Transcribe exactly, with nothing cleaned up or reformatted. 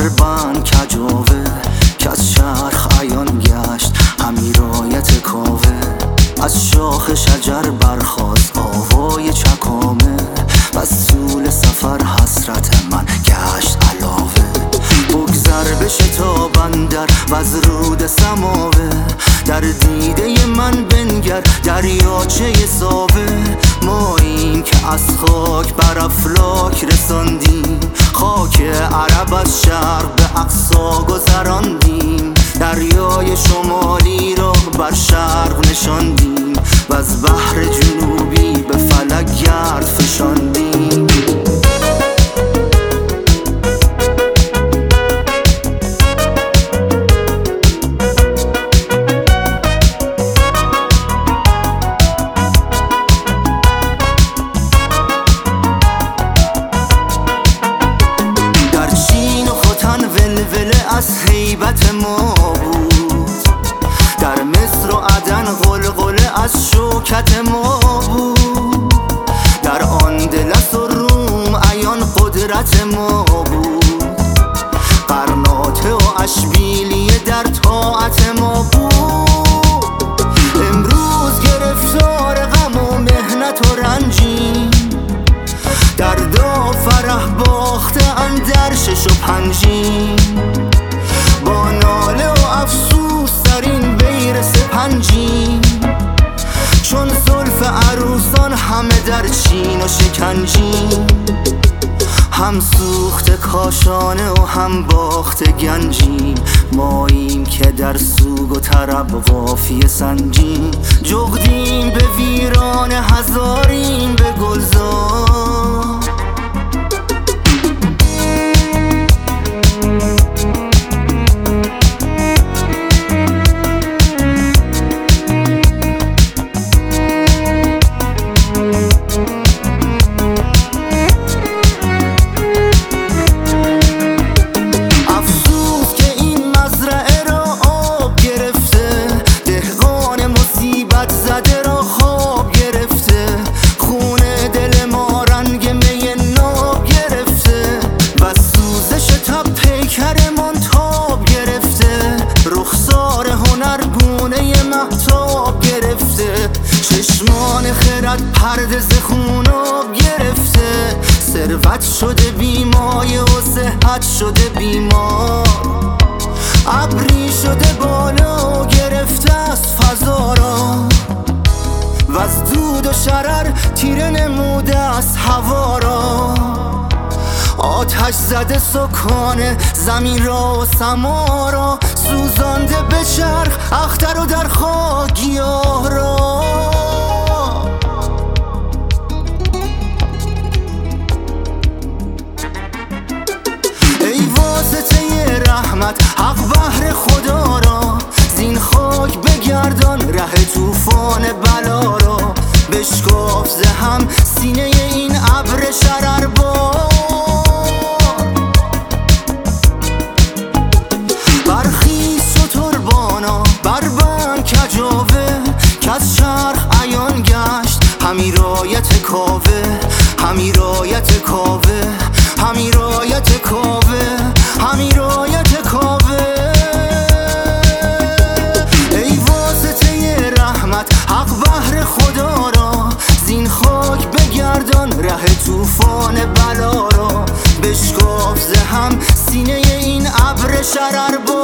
بربند کجاوه که از چرخ عیان گشت همی رایت کاوه. از شاخ شجر برخاست آوای چکامه بس طول سفر حسرت من گشت علاوه. بگذر به شتابان در وز رود سماوه در دیده من بنگر دریاچه ساوه. ماییم که از خاک بر افلاک رساندیم خاک عرب از شرق به اقصا گذراندیم. دریای شمالی را بر شرق نشاندیم و از بحر جنوبی به فلک گرد فشاندیم. از هیبت ما بود در مصر و عدن غلغله از شوکت ما بود. در اندلس و روم عیان قدرت ما بود. قرناطه و اشبیلیه در طاعت ما بود. امروز گرفتار غم و مهنت و رنجیم درد و فرح باخته اندر شش و پنجیم. با ناله و افسوس در این بیر سپنجیم چون زلف عروسان همه در چین و شکنجیم. هم سوخت کاشانه و هم باخت گنجیم ماییم که در سوگ و طرب قافیه سنجیم. جغدیم به ویران هزاریم به گلزار. زده را خواب گرفته خونه دل ما رنگ می ناب گرفته و سوزش تب پیکرمان تاب گرفته. رخسار هنرگونه مهتاب گرفته چشمان خرد پرده ز خوناب گرفته. ثروت شده بیمایه و صحت شده بیمار. ابری شده بالا و گرفته از فضا را و از دود و شرر تیره نموده از هوا را. آتش زده سکان زمین را و سما را سوزانده به چرخ اختر و در خاک گیاه را. ای واسطه رحمت حق بهر خدا را زین خاک بگردان ره طوفان بلا را. بشکاف ز هم سینه این ابر شرربار. برخیز شتربانا بربند کجاوه که از چرخ عیان گشت همی رایت کاوه همی رایت کاوه همی رایت کاوه همی رایت کاوه. ای واسطه رحمت حق بهر خدا را زین خاک بگردان ره طوفان بلا را. بشکاف ز هم سینه این ابر شرربار.